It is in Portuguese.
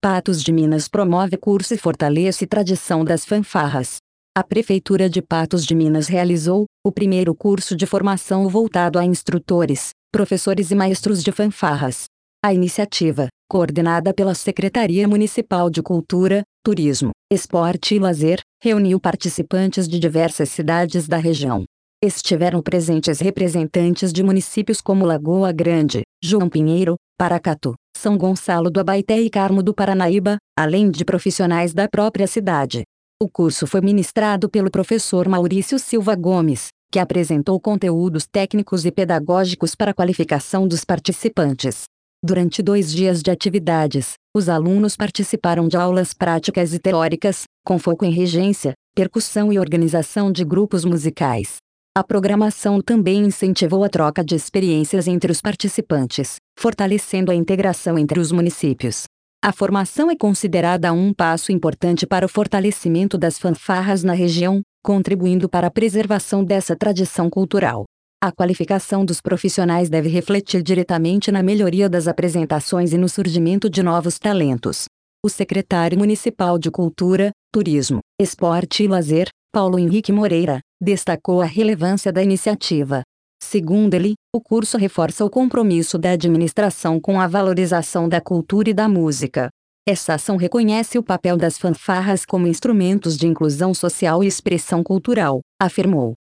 Patos de Minas promove curso e fortalece tradição das fanfarras. A Prefeitura de Patos de Minas realizou o primeiro curso de formação voltado a instrutores, professores e maestros de fanfarras. A iniciativa, coordenada pela Secretaria Municipal de Cultura, Turismo, Esporte e Lazer, reuniu participantes de diversas cidades da região. Estiveram presentes representantes de municípios como Lagoa Grande, João Pinheiro, Paracatu, São Gonçalo do Abaeté e Carmo do Paranaíba, além de profissionais da própria cidade. O curso foi ministrado pelo professor Maurício Silva Gomes, que apresentou conteúdos técnicos e pedagógicos para a qualificação dos participantes. Durante 2 dias de atividades, os alunos participaram de aulas práticas e teóricas, com foco em regência, percussão e organização de grupos musicais. A programação também incentivou a troca de experiências entre os participantes, fortalecendo a integração entre os municípios. A formação é considerada um passo importante para o fortalecimento das fanfarras na região, contribuindo para a preservação dessa tradição cultural. A qualificação dos profissionais deve refletir diretamente na melhoria das apresentações e no surgimento de novos talentos. O secretário municipal de Cultura, Turismo, Esporte e Lazer, Paulo Henrique Moreira, destacou a relevância da iniciativa. Segundo ele, o curso reforça o compromisso da administração com a valorização da cultura e da música. Essa ação reconhece o papel das fanfarras como instrumentos de inclusão social e expressão cultural, afirmou.